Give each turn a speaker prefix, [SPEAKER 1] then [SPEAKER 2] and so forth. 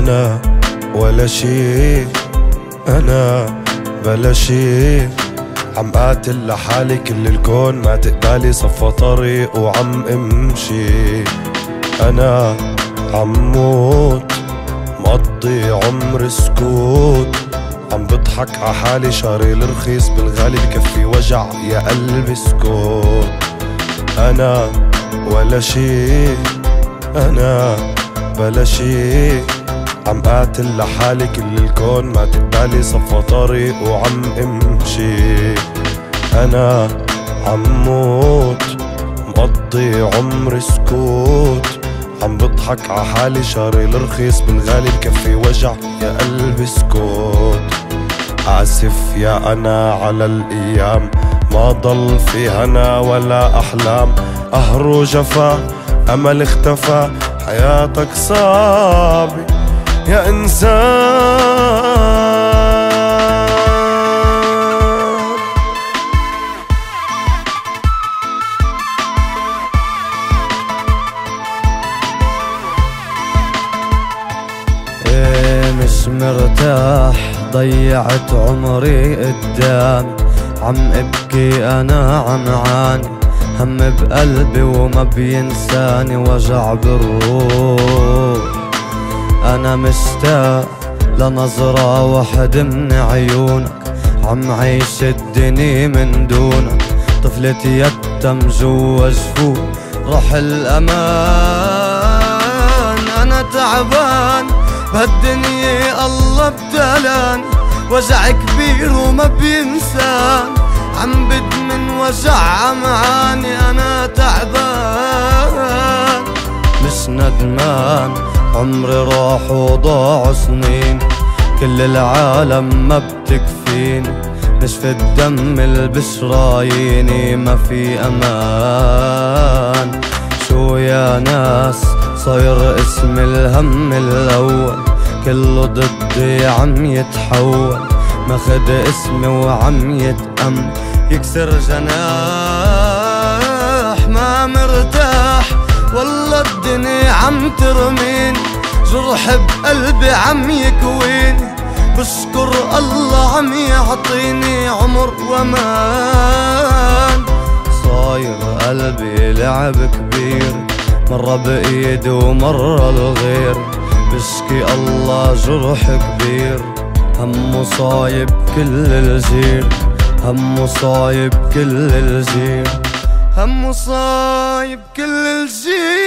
[SPEAKER 1] أنا ولا شي، أنا بلا شي، عم قاتل لحالي كل الكون، ما تقبالي صفى طريق وعم امشي. أنا عم موت مقضي عمر سكوت، عم بضحك عحالي شاري الرخيص بالغالي بكفي وجع يا قلبي اسكت. أنا ولا شي، أنا بلا شي، عم قاتل لحالي كل الكون، ما تقبالي صفى طريق وعم امشي. أنا عم موت مقضي عمر سكوت، عم بضحك عحالي شاري الرخيص بالغالي بكفي وجع يا قلبي اسكت. آسف يا أنا على الأيام، ما ضل في هنا ولا أحلام، قهر وجفا أمل اختفى، حياتك صعبة يا إنسان.
[SPEAKER 2] مش مرتاح ضيعت عمري قدام، عم ابكي انا عم عاني، هم بقلبي وما بينساني وجع بالروح. انا مشتاق لنظرة واحد من عيونك، عم عيش الدنيا من دونك، طفلة يتم جوا جفوف راح الامان. انا تعبان بهالدنيا الله ابتلاني، وجع كبير وما بينسان، عم بدمن وجع عمعاني. انا تعبان مش ندمان، عمري راح وضاع سنين، كل العالم ما بتكفيني، نشف الدم البشراييني ما في امان. شو يا ناس صاير اسم الهم الاول، كله ضدي عم يتحول، ماخد اسمي وعم يتأم، يكسر جناح ما مرتاح، والله الدنيا عم ترميني، جرح بقلبي عم يكويني، بشكر الله عم يعطيني عمر وامان. صاير قلبي لعب كبير، مرة بإيدي ومرة الغير، بشكي الله جرح كبير، همه صايب كل الجيل، همه صايب كل الجيل، همه صايب كل الجيل.